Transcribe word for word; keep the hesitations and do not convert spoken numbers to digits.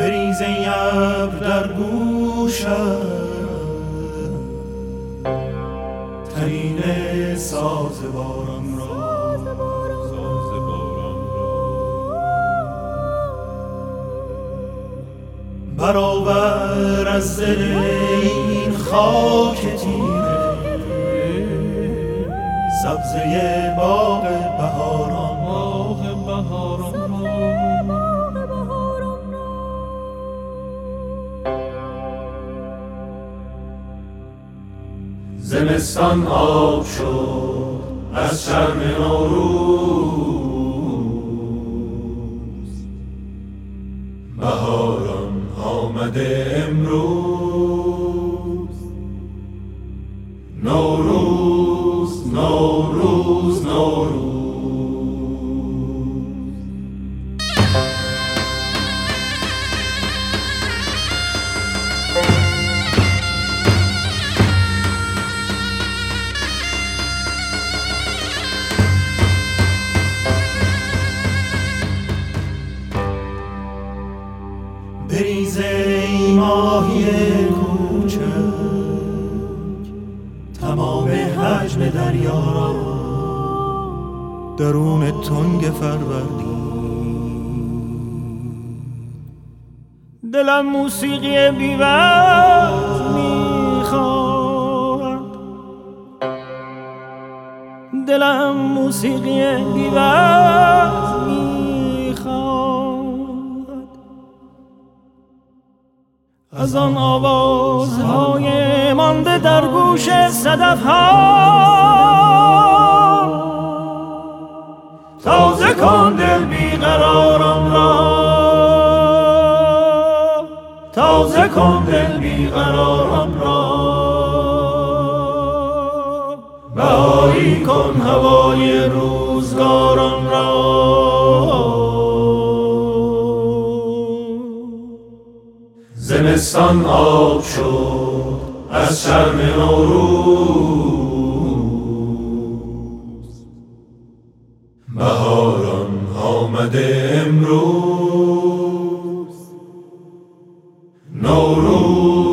بریز ای ابر در گوشم ترینه ساز باران را، ساز باران را برآور از دل این خاک تیره سبزه باغ بهاران، باغ بهاران را. زمستان آب شد از شرم نوروز، بهاران آمده امروز. نوروز نوروز نوروز بریز ای ماهی کوچک تمام حجم دریا را درون تنگ فروردین. دلم موسیقی بی‌وقت میخواد، دلم موسیقی بی‌وقت میخواد، از آن آوازهای مانده در گوش صدف‌ها. تازه کن دل بیقراران را، تازه کن دل بیقراران را. بهایی کن هوای روزگاران را. زمستان آب شد از شرم نوروز، بهاران آمده امروز. نوروز